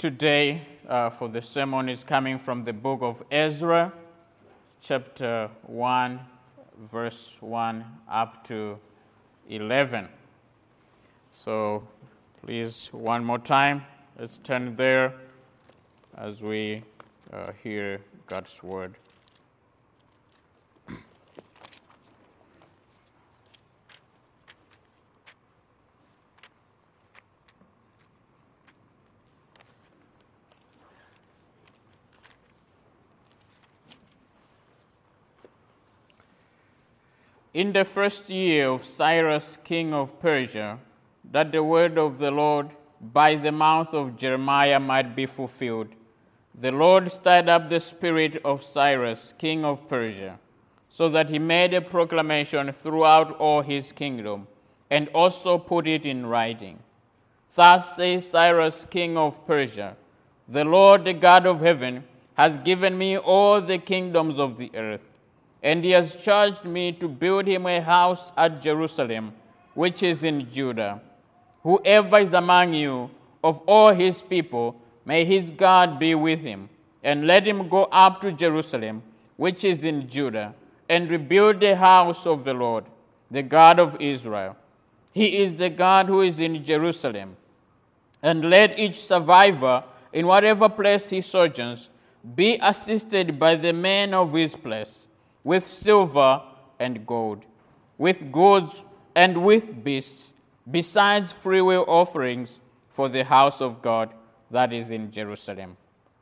today for the sermon is coming from the book of Ezra, chapter 1, verse 1 up to 11. So please, one more time, let's turn there as we hear God's word. In the first year of Cyrus, king of Persia, that the word of the Lord by the mouth of Jeremiah might be fulfilled, the Lord stirred up the spirit of Cyrus, king of Persia, so that he made a proclamation throughout all his kingdom, and also put it in writing. Thus says Cyrus, king of Persia, the Lord, the God of heaven, has given me all the kingdoms of the earth, and he has charged me to build him a house at Jerusalem, which is in Judah. Whoever is among you, of all his people, may his God be with him, and let him go up to Jerusalem, which is in Judah, and rebuild the house of the Lord, the God of Israel. He is the God who is in Jerusalem. And let each survivor, in whatever place he sojourns, be assisted by the men of his place, with silver and gold, with goods and with beasts, besides freewill offerings for the house of God that is in Jerusalem.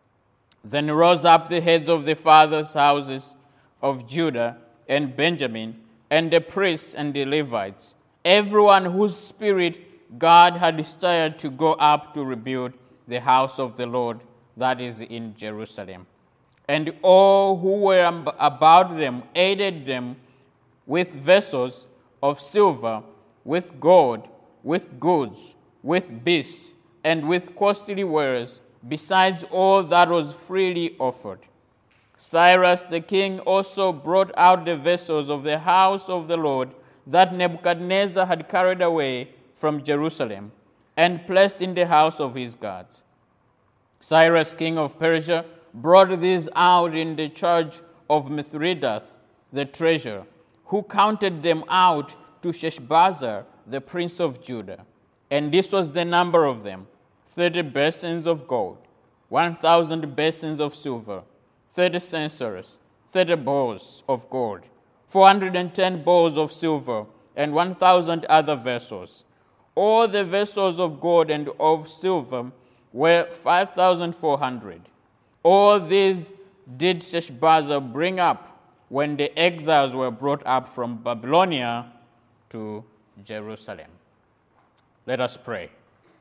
Then rose up the heads of the fathers' houses of Judah and Benjamin, and the priests and the Levites, everyone whose spirit God had stirred to go up to rebuild the house of the Lord that is in Jerusalem. And all who were about them aided them with vessels of silver, with gold, with goods, with beasts, and with costly wares, besides all that was freely offered. Cyrus the king also brought out the vessels of the house of the Lord that Nebuchadnezzar had carried away from Jerusalem, and placed in the house of his gods. Cyrus king of Persia brought these out in the charge of Mithridath, the treasurer, who counted them out to Sheshbazzar, the prince of Judah. And this was the number of them: 30 basins of gold, 1,000 basins of silver, 30 censers, 30 bowls of gold, 410 bowls of silver, and 1,000 other vessels. All the vessels of gold and of silver were 5,400. All these did Sheshbazzar bring up when the exiles were brought up from Babylonia to Jerusalem. Let us pray.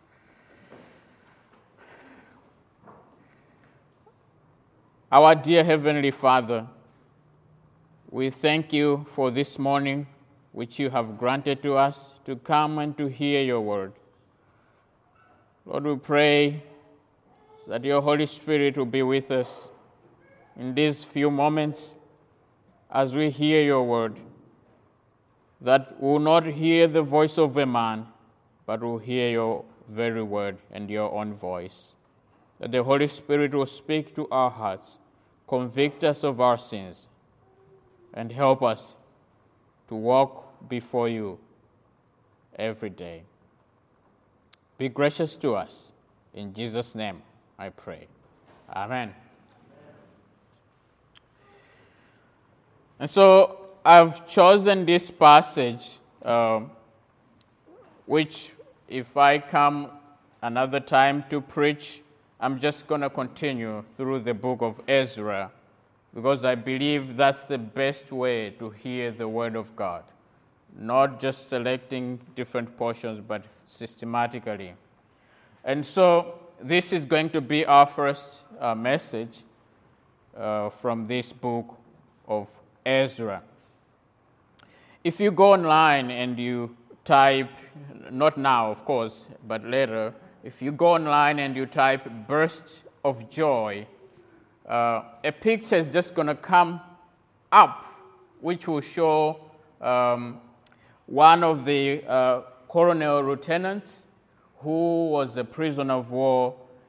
Our dear Heavenly Father, we thank you for this morning which you have granted to us to come and to hear your word. Lord, we pray that your Holy Spirit will be with us in these few moments as we hear your word, that we will not hear the voice of a man, but will hear your very word and your own voice. That the Holy Spirit will speak to our hearts, convict us of our sins, and help us to walk before you every day. Be gracious to us. In Jesus' name I pray. Amen. And so I've chosen this passage, which if I come another time to preach, I'm just going to continue through the book of Ezra, because I believe that's the best way to hear the word of God, not just selecting different portions, but systematically. And so this is going to be our first message from this book of Ezra. If you go online and you type, not now of course, but later, if you go online and you type burst of joy, a picture is just going to come up which will show one of the colonel lieutenants who was a prisoner of war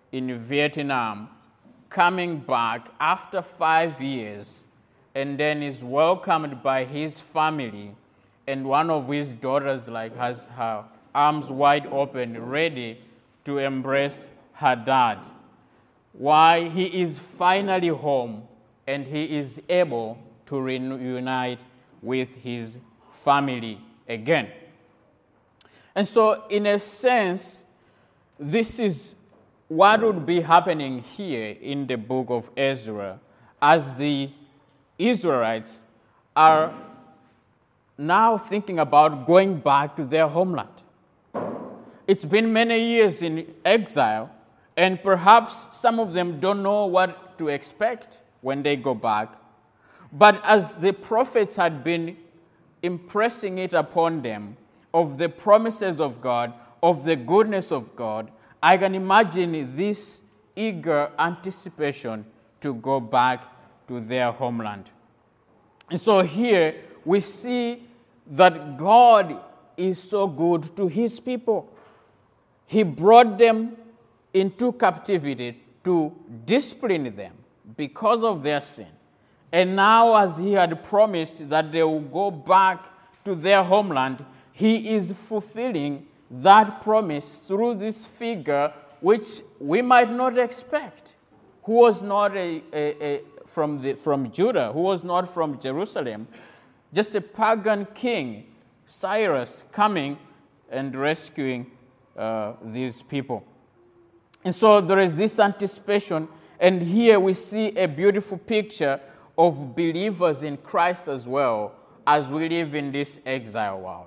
in Vietnam, coming back after 5 years, and then is welcomed by his family, and one of his daughters has her arms wide open, ready to embrace her dad. Why? He is finally home, and he is able to reunite with his family again. And so, in a sense, this is what would be happening here in the book of Ezra, as the Israelites are now thinking about going back to their homeland. It's been many years in exile, and perhaps some of them don't know what to expect when they go back. But as the prophets had been impressing it upon them of the promises of God, of the goodness of God, I can imagine this eager anticipation to go back to their homeland. And so here we see that God is so good to his people. He brought them into captivity to discipline them because of their sin. And now, as he had promised that they will go back to their homeland, he is fulfilling that promise through this figure which we might not expect, who was not from Judah, who was not from Jerusalem, just a pagan king, Cyrus, coming and rescuing these people. And so there is this anticipation, and here we see a beautiful picture of believers in Christ as well, as we live in this exile world.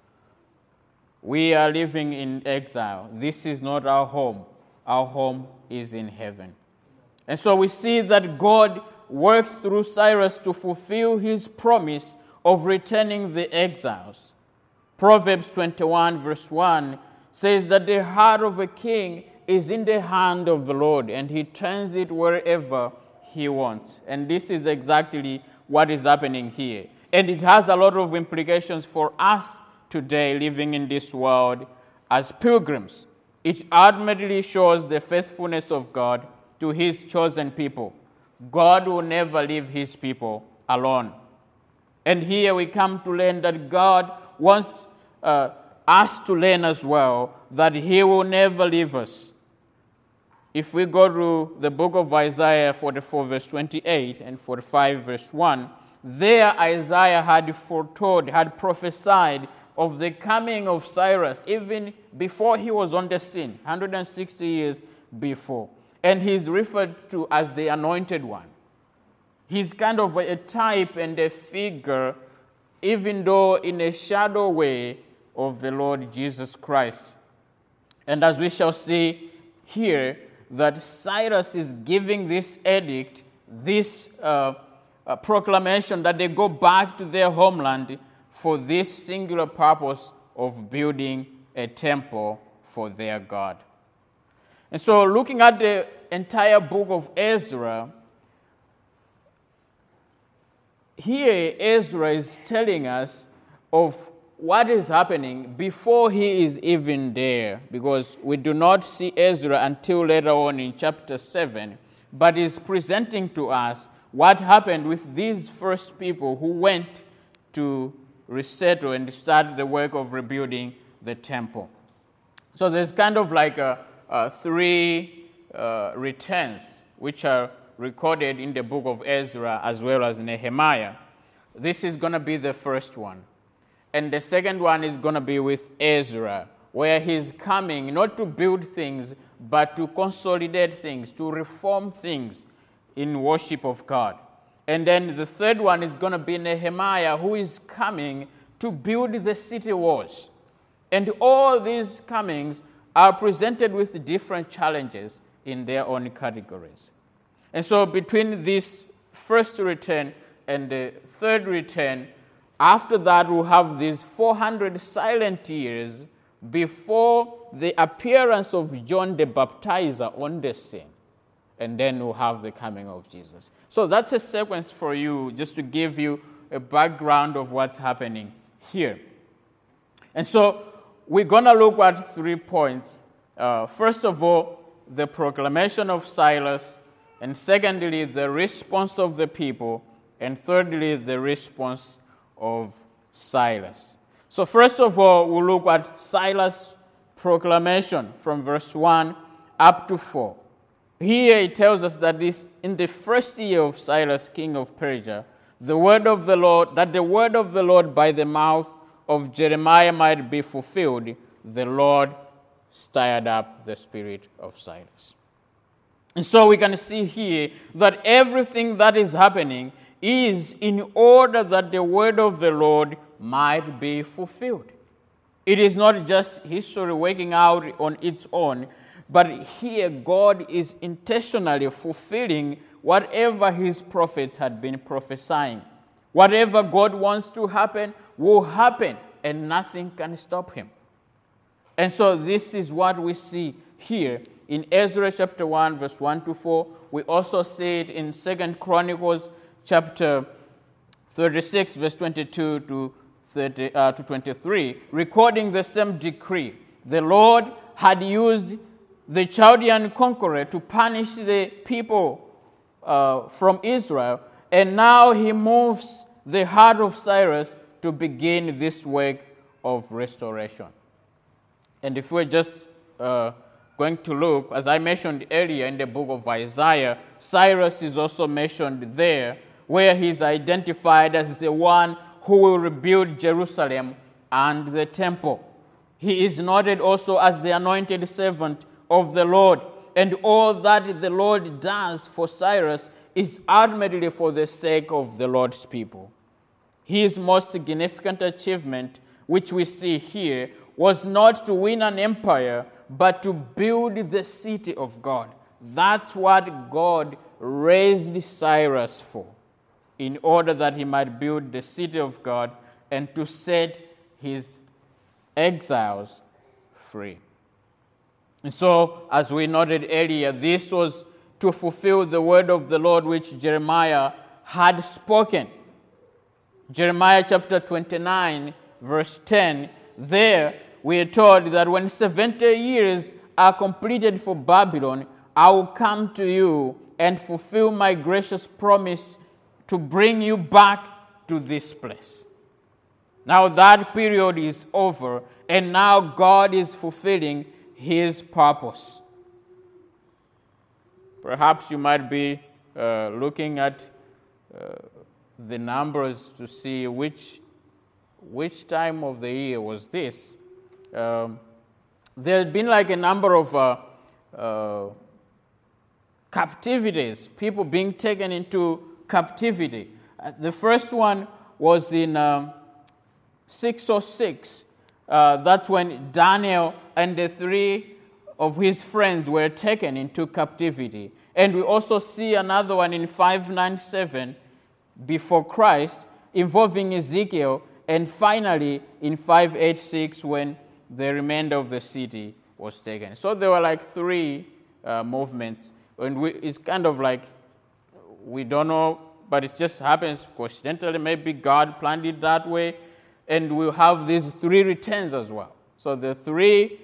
We are living in exile. This is not our home. Our home is in heaven. And so we see that God works through Cyrus to fulfill his promise of returning the exiles. Proverbs 21 verse 1 says that the heart of a king is in the hand of the Lord, and he turns it wherever he wants. And this is exactly what is happening here. And it has a lot of implications for us today living in this world as pilgrims. It ultimately shows the faithfulness of God to his chosen people. God will never leave his people alone. And here we come to learn that God wants us to learn as well that he will never leave us. If we go to the book of Isaiah 44 verse 28 and 45 verse 1, there Isaiah had foretold, had prophesied of the coming of Cyrus even before he was on the scene, 160 years before. And he's referred to as the anointed one. He's kind of a type and a figure, even though in a shadow way, of the Lord Jesus Christ. And as we shall see here, that Cyrus is giving this edict, this proclamation that they go back to their homeland for this singular purpose of building a temple for their God. And so looking at the entire book of Ezra, here Ezra is telling us of what is happening before he is even there, because we do not see Ezra until later on in chapter 7, but is presenting to us what happened with these first people who went to resettle and start the work of rebuilding the temple. So there's kind of like three returns which are recorded in the book of Ezra as well as Nehemiah. This is going to be the first one. And the second one is going to be with Ezra, where he's coming not to build things, but to consolidate things, to reform things in worship of God. And then the third one is going to be Nehemiah, who is coming to build the city walls. And all these comings are presented with different challenges in their own categories. And so between this first return and the third return, after that, we'll have these 400 silent years before the appearance of John the Baptizer on the scene. And then we'll have the coming of Jesus. So that's a sequence for you, just to give you a background of what's happening here. And so we're going to look at 3 points. First of all, the proclamation of Silas, and secondly, the response of the people, and thirdly, the response of Silas. So first of all, we'll look at Silas' proclamation from verse 1 up to 4. Here it tells us that this, in the first year of Cyrus, king of Persia, the word of the Lord by the mouth of Jeremiah might be fulfilled, the Lord stirred up the spirit of Cyrus. And so we can see here that everything that is happening is in order that the word of the Lord might be fulfilled. It is not just history working out on its own, but here God is intentionally fulfilling whatever his prophets had been prophesying. Whatever God wants to happen will happen, and nothing can stop him. And so this is what we see here in Ezra chapter 1, verse 1 to 4. We also see it in 2 Chronicles chapter 36, verse 22 to 23, recording the same decree. The Lord had used the Chaldean conqueror to punish the people from Israel, and now he moves the heart of Cyrus to begin this work of restoration. And if we're just going to look, as I mentioned earlier in the book of Isaiah, Cyrus is also mentioned there, where he's identified as the one who will rebuild Jerusalem and the temple. He is noted also as the anointed servant of the Lord, and all that the Lord does for Cyrus is ultimately for the sake of the Lord's people. His most significant achievement, which we see here, was not to win an empire, but to build the city of God. That's what God raised Cyrus for, in order that he might build the city of God and to set his exiles free. And so, as we noted earlier, this was to fulfill the word of the Lord which Jeremiah had spoken. Jeremiah chapter 29, verse 10, there we are told that when 70 years are completed for Babylon, I will come to you and fulfill my gracious promise to bring you back to this place. Now that period is over, and now God is fulfilling his purpose. Perhaps you might be looking at the numbers to see which time of the year was this. There had been like a number of captivities, people being taken into captivity. The first one was in 606. That's when Daniel and the three of his friends were taken into captivity. And we also see another one in 597 before Christ involving Ezekiel, and finally in 586 when the remainder of the city was taken. So there were like three movements, and it's kind of like, we don't know, but it just happens coincidentally. Maybe God planned it that way, and we'll have these three returns as well. So the three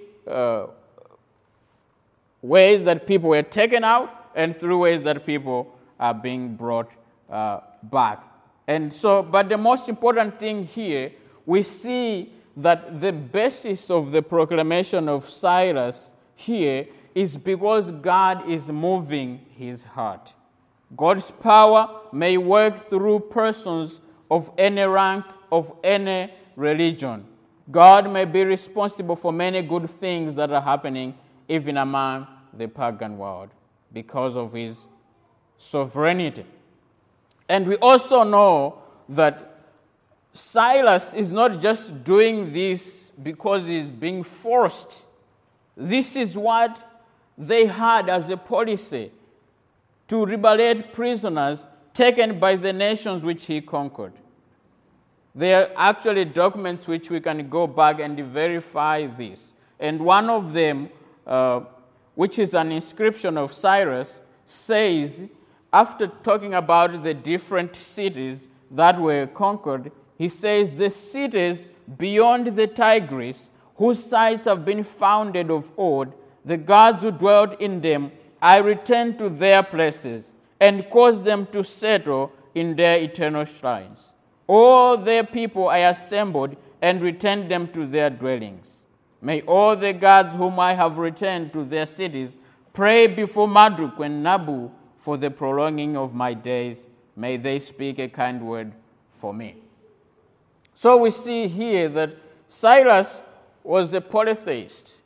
ways that people were taken out, and three ways that people are being brought back. And so, but the most important thing here, we see that the basis of the proclamation of Cyrus here is because God is moving his heart. God's power may work through persons of any rank, of any religion. God may be responsible for many good things that are happening even among the pagan world because of his sovereignty. And we also know that Silas is not just doing this because he's being forced. This is what they had as a policy, to liberate prisoners taken by the nations which he conquered. There are actually documents which we can go back and verify this. And one of them, which is an inscription of Cyrus, says, after talking about the different cities that were conquered, he says, the cities beyond the Tigris, whose sites have been founded of old, the gods who dwelt in them, I return to their places and cause them to settle in their eternal shrines. All their people I assembled and returned them to their dwellings. May all the gods whom I have returned to their cities pray before Marduk and Nabu for the prolonging of my days. May they speak a kind word for me. So we see here that Cyrus was a polytheist,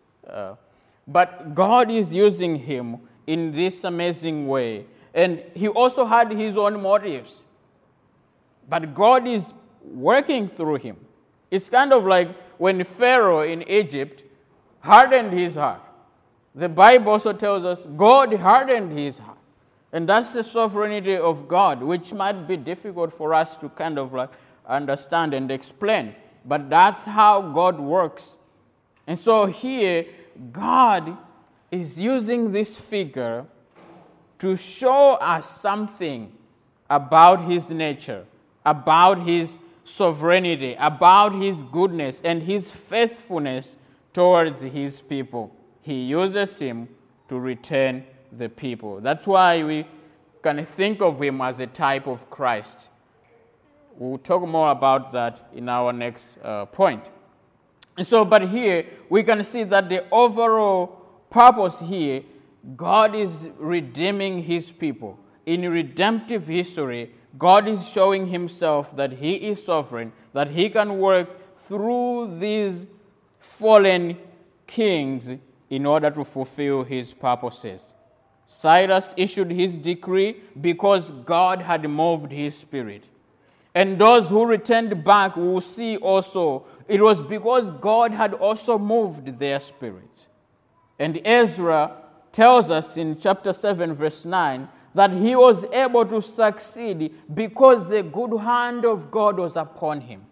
but God is using him in this amazing way. And he also had his own motives, but God is working through him. It's kind of like when Pharaoh in Egypt hardened his heart. The Bible also tells us God hardened his heart. And that's the sovereignty of God, which might be difficult for us to kind of like understand and explain. But that's how God works. And so here, God is using this figure to show us something about his nature, about his sovereignty, about his goodness and his faithfulness towards his people. He uses him to return the people. That's why we can think of him as a type of Christ. We'll talk more about that in our next point. And so, but here we can see that the overall purpose here, God is redeeming his people. In redemptive history, God is showing himself that he is sovereign, that he can work through these fallen kings in order to fulfill his purposes. Cyrus issued his decree because God had moved his spirit. And those who returned back will see also it was because God had also moved their spirits. And Ezra tells us in chapter 7, verse 9, that he was able to succeed because the good hand of God was upon him.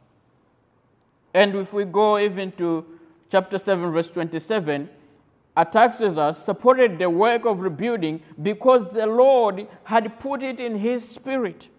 And if we go even to chapter 7, verse 27, Artaxerxes supported the work of rebuilding because the Lord had put it in his spirit.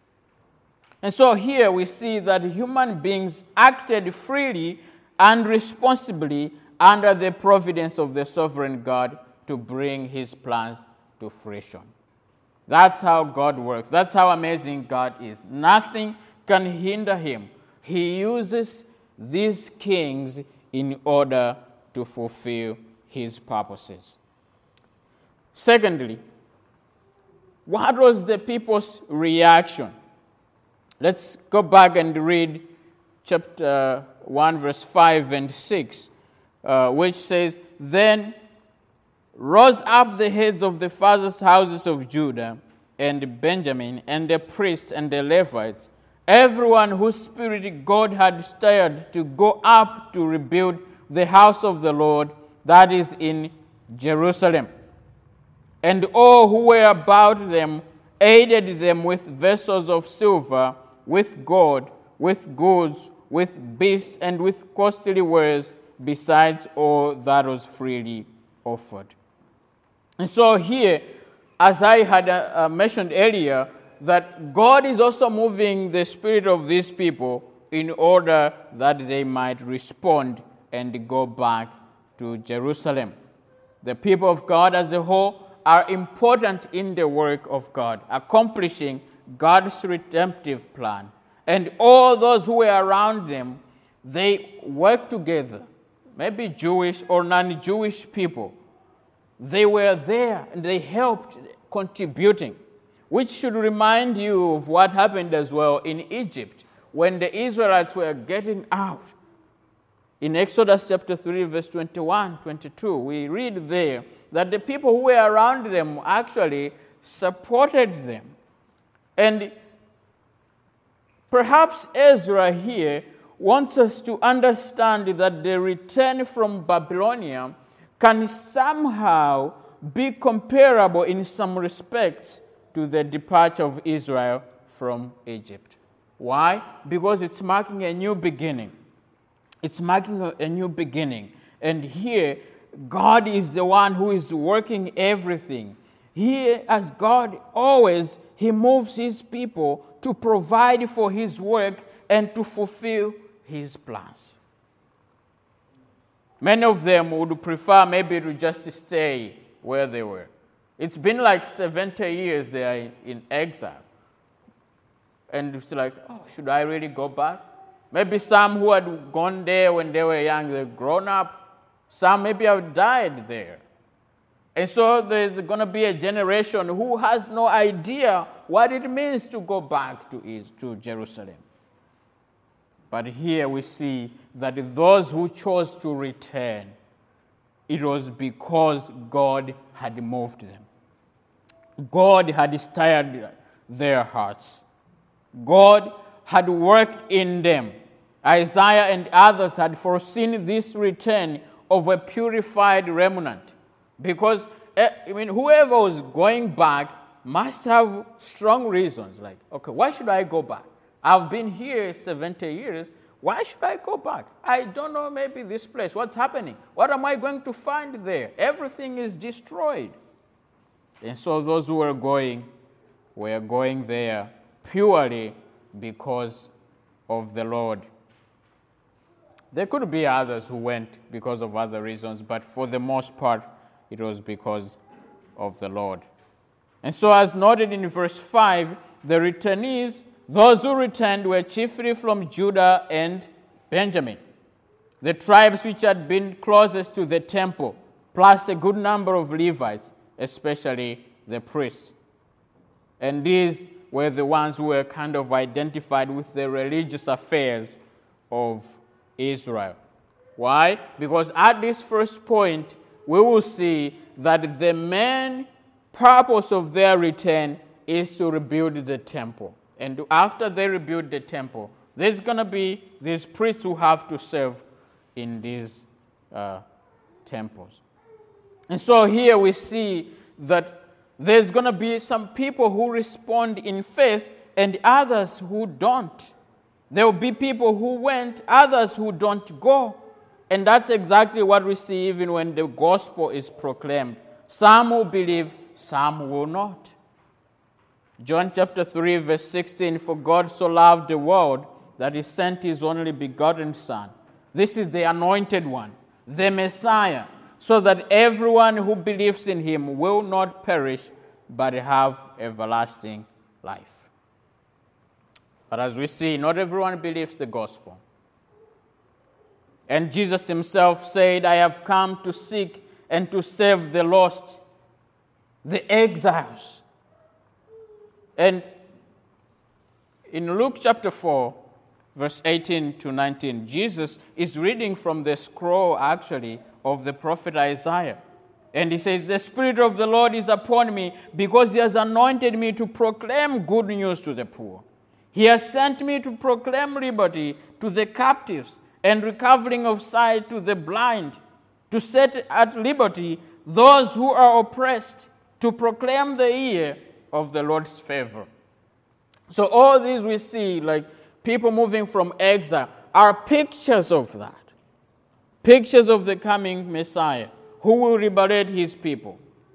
And so here we see that human beings acted freely and responsibly under the providence of the sovereign God to bring his plans to fruition. That's how God works. That's how amazing God is. Nothing can hinder him. He uses these kings in order to fulfill his purposes. Secondly, what was the people's reaction? Let's go back and read chapter 1, verse 5 and 6, which says, Then rose up the heads of the fathers' houses of Judah and Benjamin, and the priests and the Levites, everyone whose spirit God had stirred to go up to rebuild the house of the Lord, that is in Jerusalem. And all who were about them aided them with vessels of silver, with gold, with goods, with beasts, and with costly wares, besides all that was freely offered. And so here, as I had mentioned earlier, that God is also moving the spirit of these people in order that they might respond and go back to Jerusalem. The people of God as a whole are important in the work of God, accomplishing God's redemptive plan. And all those who were around them, they worked together, maybe Jewish or non-Jewish people. They were there and they helped contributing, which should remind you of what happened as well in Egypt when the Israelites were getting out. In Exodus chapter 3, verse 21, 22, we read there that the people who were around them actually supported them. And perhaps Ezra here wants us to understand that the return from Babylonia can somehow be comparable in some respects to the departure of Israel from Egypt. Why? Because it's marking a new beginning. It's marking a new beginning. And here, God is the one who is working everything. Here, as God always, he moves his people to provide for his work and to fulfill his plans. Many of them would prefer maybe to just stay where they were. It's been like 70 years they are in exile. And it's like, oh, should I really go back? Maybe some who had gone there when they were young, they've grown up. Some maybe have died there. And so there's going to be a generation who has no idea what it means to go back to Jerusalem. But here we see that those who chose to return, it was because God had moved them. God had stirred their hearts. God had worked in them. Isaiah and others had foreseen this return of a purified remnant. Because, whoever was going back must have strong reasons. Like, okay, why should I go back? I've been here 70 years. Why should I go back? I don't know, maybe this place. What's happening? What am I going to find there? Everything is destroyed. And so those who were going there purely because of the Lord. There could be others who went because of other reasons, but for the most part, it was because of the Lord. And so as noted in verse 5, the returnees, those who returned, were chiefly from Judah and Benjamin, the tribes which had been closest to the temple, plus a good number of Levites, especially the priests. And these were the ones who were kind of identified with the religious affairs of Israel. Why? Because at this first point, we will see that the main purpose of their return is to rebuild the temple. And after they rebuild the temple, there's going to be these priests who have to serve in these temples. And so here we see that there's going to be some people who respond in faith and others who don't. There will be people who went, others who don't go. And that's exactly what we see even when the gospel is proclaimed. Some will believe, some will not. John chapter 3, verse 16, for God so loved the world that he sent his only begotten Son. This is the anointed one, the Messiah, so that everyone who believes in him will not perish, but have everlasting life. But as we see, not everyone believes the gospel. And Jesus himself said, I have come to seek and to save the lost, the exiles. And in Luke chapter 4, verse 18 to 19, Jesus is reading from the scroll, actually, of the prophet Isaiah. And he says, the Spirit of the Lord is upon me because he has anointed me to proclaim good news to the poor. He has sent me to proclaim liberty to the captives and recovering of sight to the blind, to set at liberty those who are oppressed, to proclaim the year of the Lord's favor. So all these we see, like people moving from exile, are pictures of that. Pictures of the coming Messiah who will liberate his people.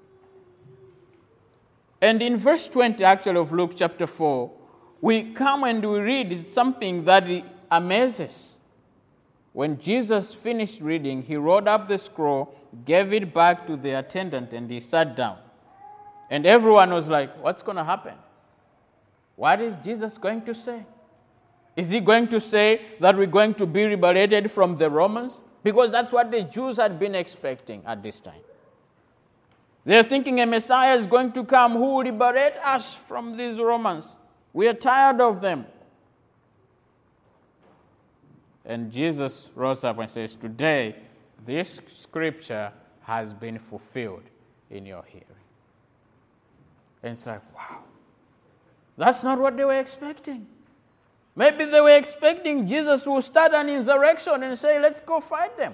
And in verse 20, actually, of Luke chapter 4, we come and we read something that amazes. When Jesus finished reading, he rolled up the scroll, gave it back to the attendant, and he sat down. And everyone was like, what's going to happen? What is Jesus going to say? Is he going to say that we're going to be liberated from the Romans? Because that's what the Jews had been expecting at this time. They're thinking a Messiah is going to come who will liberate us from these Romans. We are tired of them. And Jesus rose up and says, today, this scripture has been fulfilled in your hearing. And it's like, wow. That's not what they were expecting. Maybe they were expecting Jesus will start an insurrection and say, let's go fight them.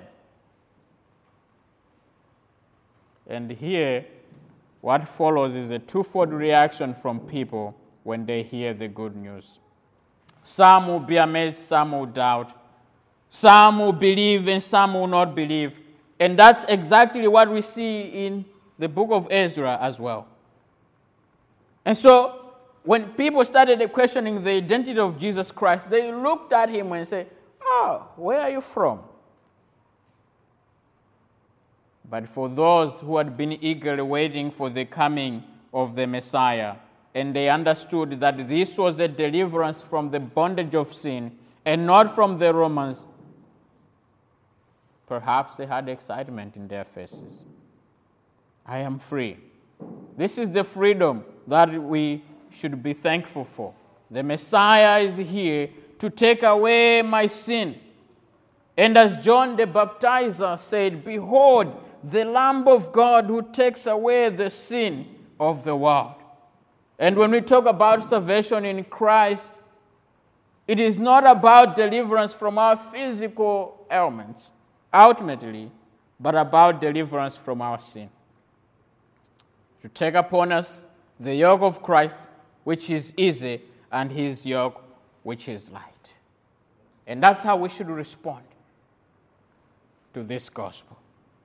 And here, what follows is a twofold reaction from people when they hear the good news. Some will be amazed, some will doubt. Some will believe and some will not believe. And that's exactly what we see in the book of Ezra as well. And so, when people started questioning the identity of Jesus Christ, they looked at him and said, oh, where are you from? but for those who had been eagerly waiting for the coming of the Messiah. And they understood that this was a deliverance from the bondage of sin and not from the Romans. Perhaps they had excitement in their faces. I am free. This is the freedom that we should be thankful for. The Messiah is here to take away my sin. And as John the Baptizer said, "Behold, the Lamb of God who takes away the sin of the world." And when we talk about salvation in Christ, it is not about deliverance from our physical ailments, ultimately, but about deliverance from our sin. To take upon us the yoke of Christ, which is easy, and his yoke, which is light. And that's how we should respond to this gospel.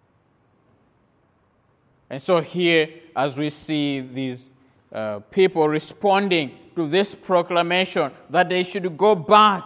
And so here, as we see these people responding to this proclamation that they should go back,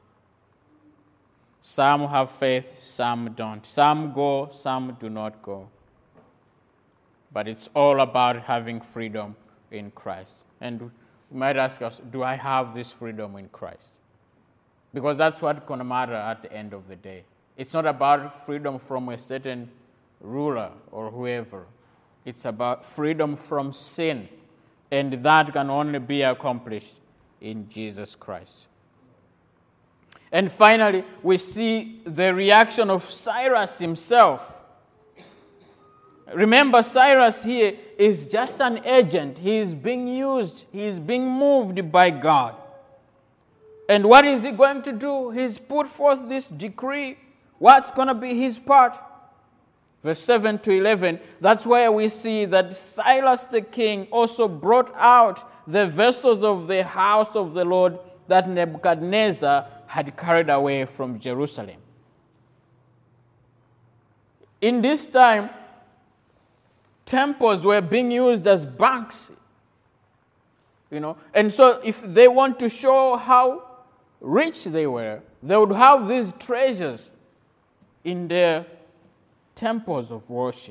some have faith, some don't. Some go, some do not go. But it's all about having freedom in Christ. And we might ask us, do I have this freedom in Christ? Because that's what's going to matter at the end of the day. It's not about freedom from a certain ruler or whoever. It's about freedom from sin. And that can only be accomplished in Jesus Christ. And finally, we see the reaction of Cyrus himself. Remember, Cyrus here is just an agent. He is being used. He is being moved by God. And what is he going to do? He's put forth this decree. What's going to be his part? Verse 7 to 11, that's where we see that Cyrus the king also brought out the vessels of the house of the Lord that Nebuchadnezzar had carried away from Jerusalem. In this time, temples were being used as banks. And so if they want to show how rich they were, they would have these treasures in their temples of worship.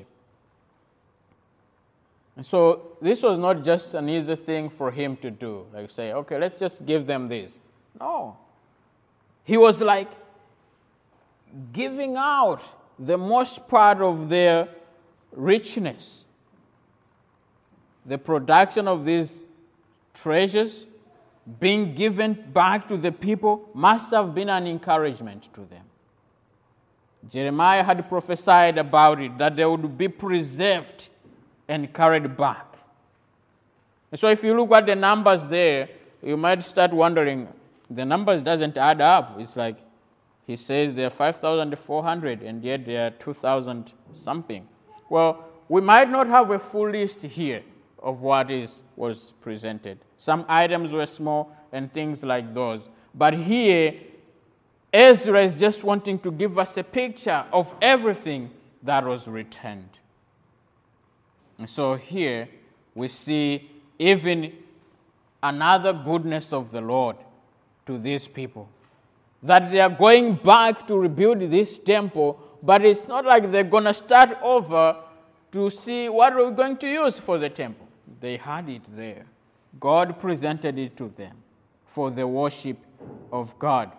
And so this was not just an easy thing for him to do, like say, okay, let's just give them this. No. He was like giving out the most part of their richness. The production of these treasures being given back to the people must have been an encouragement to them. Jeremiah had prophesied about it, that they would be preserved and carried back. And so if you look at the numbers there, you might start wondering, the numbers doesn't add up. It's like he says there are 5,400 and yet there are 2,000 something. Well, we might not have a full list here of what was presented. Some items were small and things like those. But here, Ezra is just wanting to give us a picture of everything that was returned. And so here we see even another goodness of the Lord to these people. That they are going back to rebuild this temple, but it's not like they're going to start over to see what we're going to use for the temple. They had it there. God presented it to them for the worship of God.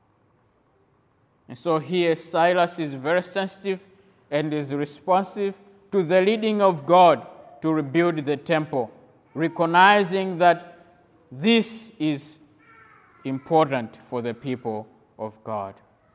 And so here Cyrus is very sensitive and is responsive to the leading of God to rebuild the temple, recognizing that this is important for the people of God.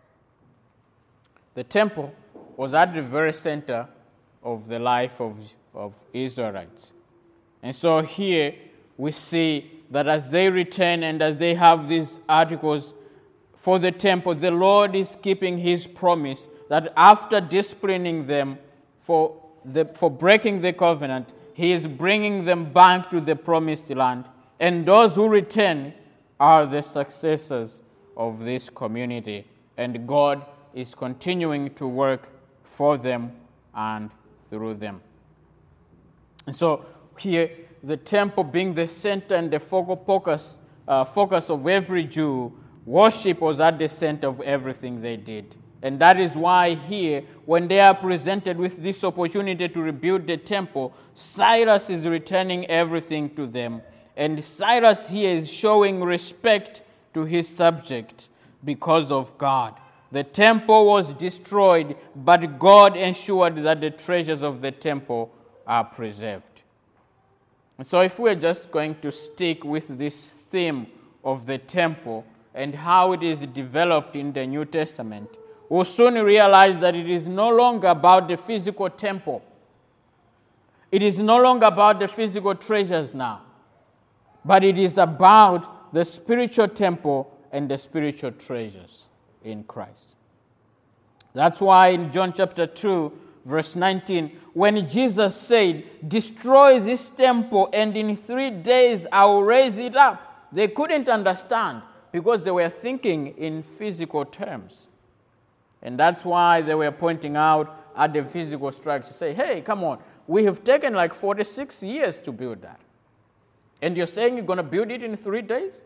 The temple was at the very center of the life of Israelites. And so here we see that as they return and as they have these articles for the temple, the Lord is keeping his promise that after disciplining them for breaking the covenant, he is bringing them back to the promised land. And those who return are the successors of this community. And God is continuing to work for them and through them. And so here, the temple being the center and the focal focus of every Jew, worship was at the center of everything they did. And that is why here, when they are presented with this opportunity to rebuild the temple, Cyrus is returning everything to them. And Cyrus here is showing respect to his subject because of God. The temple was destroyed, but God ensured that the treasures of the temple are preserved. So if we're just going to stick with this theme of the temple and how it is developed in the New Testament, we'll soon realize that it is no longer about the physical temple. It is no longer about the physical treasures now, but it is about the spiritual temple and the spiritual treasures in Christ. That's why in John chapter 2, verse 19, when Jesus said, "Destroy this temple, and in 3 days I will raise it up," they couldn't understand because they were thinking in physical terms. And that's why they were pointing out at the physical structure. Say, hey, come on, we have taken like 46 years to build that. And you're saying you're going to build it in 3 days?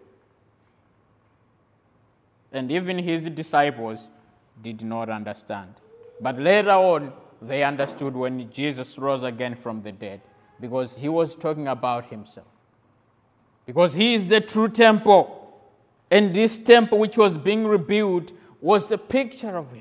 And even his disciples did not understand. But later on, they understood when Jesus rose again from the dead, because he was talking about himself. Because he is the true temple. And this temple which was being rebuilt was a picture of him.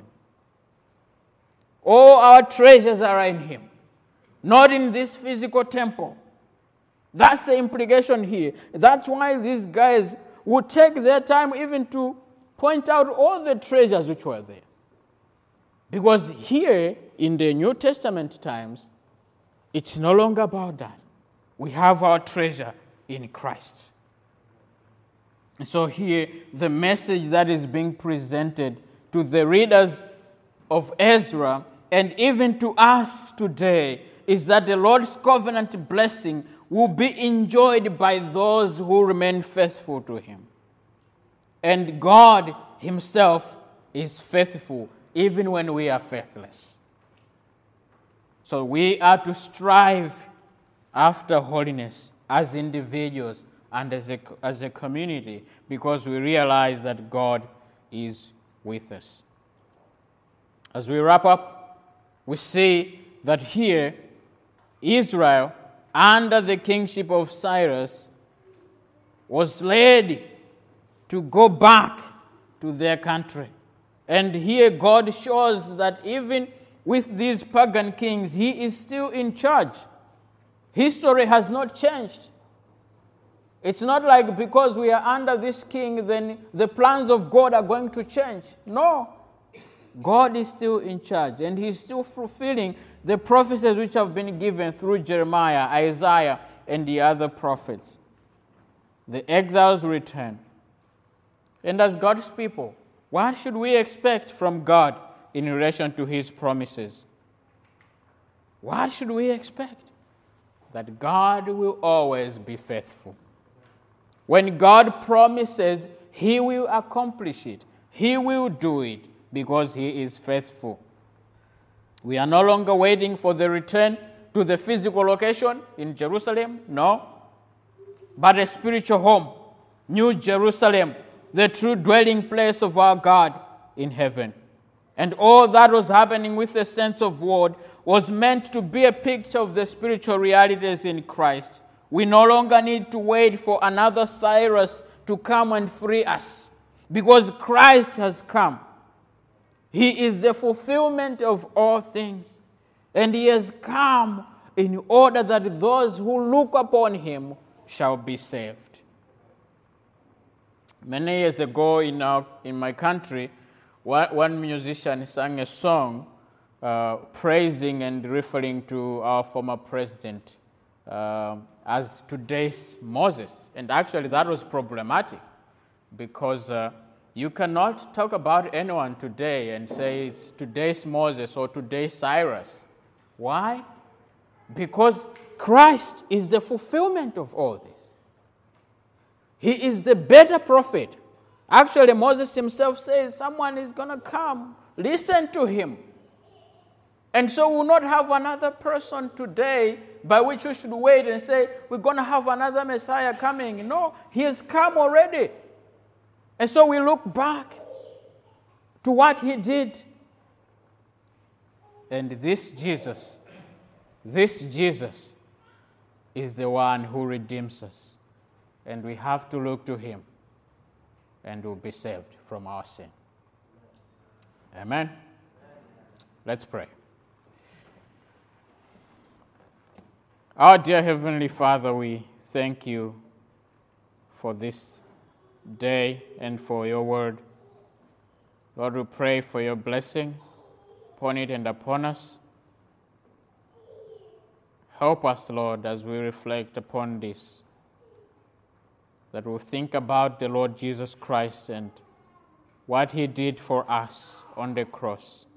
All our treasures are in him, not in this physical temple. That's the implication here. That's why these guys would take their time even to point out all the treasures which were there. Because here in the New Testament times, it's no longer about that. We have our treasure in Christ. And so here, the message that is being presented to the readers of Ezra and even to us today is that the Lord's covenant blessing will be enjoyed by those who remain faithful to him. And God himself is faithful even when we are faithless. So we are to strive after holiness as individuals and as a community, because we realize that God is with us. As we wrap up, we see that here, Israel, under the kingship of Cyrus, was led to go back to their country. And here God shows that even with these pagan kings, he is still in charge. History has not changed. It's not like because we are under this king, then the plans of God are going to change. No. God is still in charge, and he's still fulfilling the prophecies which have been given through Jeremiah, Isaiah, and the other prophets. The exiles return. And as God's people, what should we expect from God in relation to his promises? What should we expect? That God will always be faithful. When God promises, he will accomplish it. He will do it because he is faithful. We are no longer waiting for the return to the physical location in Jerusalem, no, but a spiritual home, New Jerusalem, the true dwelling place of our God in heaven. And all that was happening with the saints of old was meant to be a picture of the spiritual realities in Christ. We no longer need to wait for another Cyrus to come and free us, because Christ has come. He is the fulfillment of all things, and he has come in order that those who look upon him shall be saved. Many years ago in my country, one musician sang a song praising and referring to our former president as today's Moses. And actually that was problematic, because you cannot talk about anyone today and say it's today's Moses or today's Cyrus. Why? Because Christ is the fulfillment of all this. He is the better prophet. Actually, Moses himself says someone is going to come. Listen to him. And so we will not have another person today by which we should wait and say, we're going to have another Messiah coming. No, he has come already. And so we look back to what he did And this Jesus is the one who redeems us. And we have to look to him, and we'll be saved from our sin. Amen? Let's pray. Our dear Heavenly Father, we thank you for this day and for your word. Lord, we pray for your blessing upon it and upon us. Help us, Lord, as we reflect upon this, that we'll think about the Lord Jesus Christ and what he did for us on the cross,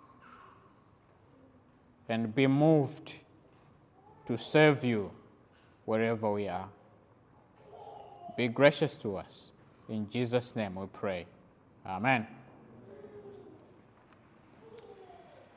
and be moved to serve you wherever we are. Be gracious to us. In Jesus' name we pray. Amen.